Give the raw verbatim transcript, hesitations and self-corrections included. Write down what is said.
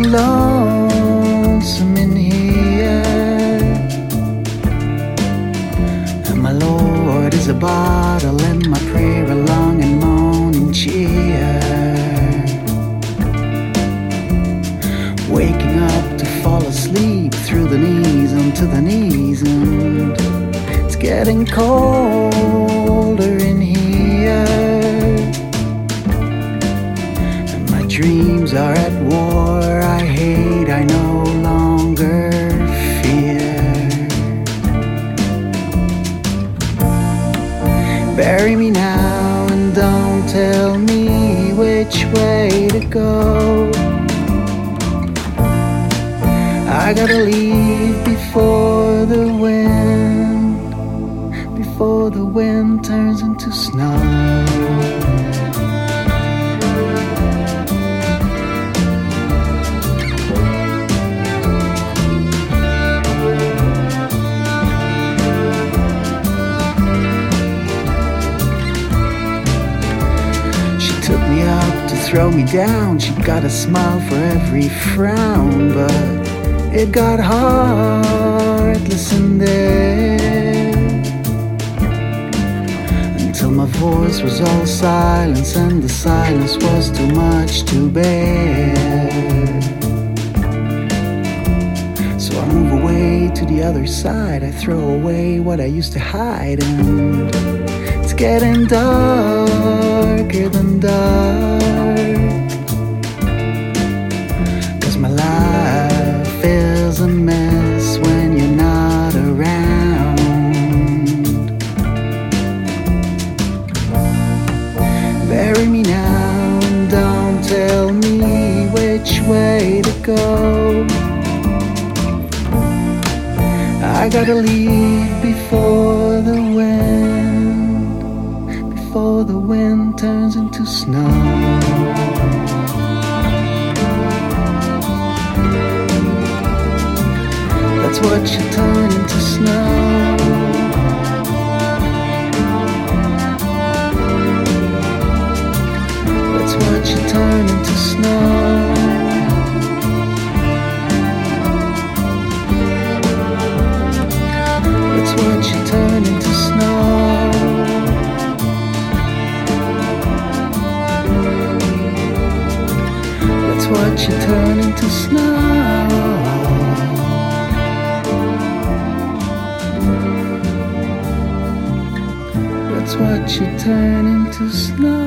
lonesome in here, and my Lord is a bottle and my prayer a long and moaning cheer. Waking up to fall asleep through the knees onto the knees, and it's getting colder in here, and my dreams are at war. I hate, I no longer fear. Bury me now and don't tell me which way to go. I gotta leave before the wind, before the wind turns into snow. She took me up to throw me down. She got a smile for every frown, but it got heartless in there, until my voice was all silence and the silence was too much to bear. So I move away to the other side. I throw away what I used to hide, and it's getting darker than dark, 'cause my life is a mess when you're not around. Bury me now and don't tell me which way to go. I gotta leave before the wind, before the wind turns into snow. That's what you turn into snow. That's what you turn into snow. That's what you turn into snow. That's what you turn into snow. That's what you turn into snow.